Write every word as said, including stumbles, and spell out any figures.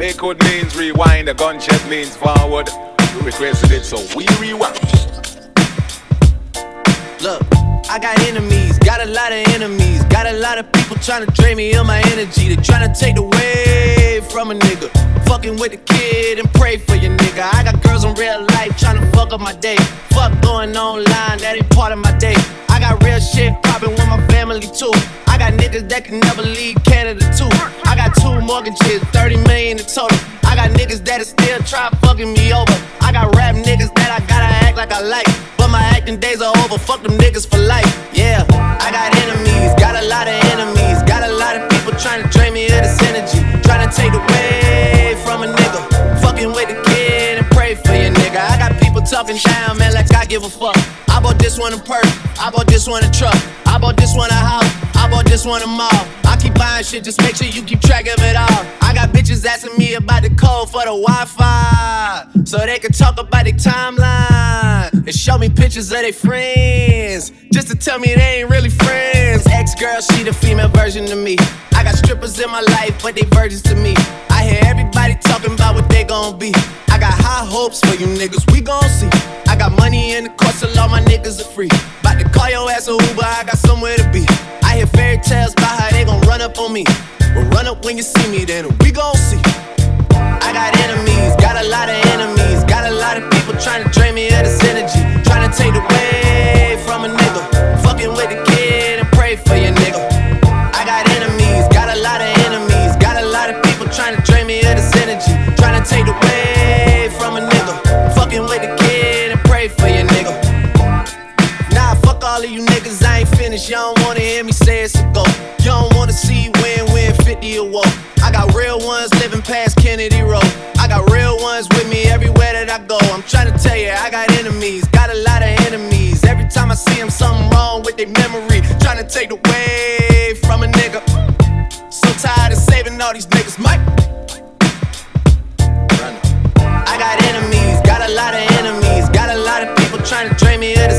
Play code means rewind, a gunshot means forward. You requested it, so we rewind. Look, I got enemies, got a lot of enemies. Got a lot of people tryna drain me of my energy. They tryna take away from a nigga. Fucking with the kid and pray for your nigga. I got girls in real life tryna fuck up my day. Fuck going online, that ain't part of my day. I got real shit poppin' with my family too. I got niggas that can never leave Canada too. I got two mortgages, thirty million in total. I got niggas that'll still try fucking me over. I got rap niggas that I gotta act like I like, but my acting days are over, fuck them niggas for life. Yeah, I got enemies, got a lot of enemies. Got a lot of people trying to drain me of this energy, trying to take away from a nigga. Fucking with the kid and pray for your nigga. I got people talking down, man, like I give a fuck. I bought this one a purse, I bought this one a truck, I bought this one a house, I bought this one a mall. I keep buying shit, just make sure you keep track of it all. I got bitches asking me about the code for the Wi-Fi, so they can talk about their timeline and show me pictures of their friends, just to tell me they ain't really friends. Ex-girl, she the female version of me. I got strippers in my life, but they virgins to me. I hear everybody talking about what they gon' be. I got high hopes for you niggas, we gon' see. I got money in the court, so all my niggas are free. About to call your ass a Uber, I got somewhere to be. I hear fairy tales about how they gon' run up on me, but run up when you see me, then we gon' see. I got enemies, got a lot of enemies. Got a lot of people trying to drain me of this energy, trying to take away from a nigga. Fucking with the kid and pray for your nigga. I got enemies, got a lot of enemies. Got a lot of people trying to drain me of this energy, trying to take away from a nigga. Fucking with the kid and pray for your nigga. Nah, fuck all of you niggas, I ain't finished. You don't wanna hear me say it's a go. You don't wanna see win, win, fifty or woe. I got real ones living past Kennedy Road. I got real ones with me everywhere that I go. I'm trying to tell you, I got enemies, got a lot of enemies. Every time I see them, something wrong with their memory, trying to take away from a nigga. So tired of saving all these niggas, Mike. I got enemies, got a lot of enemies. Got a lot of people trying to drain me of this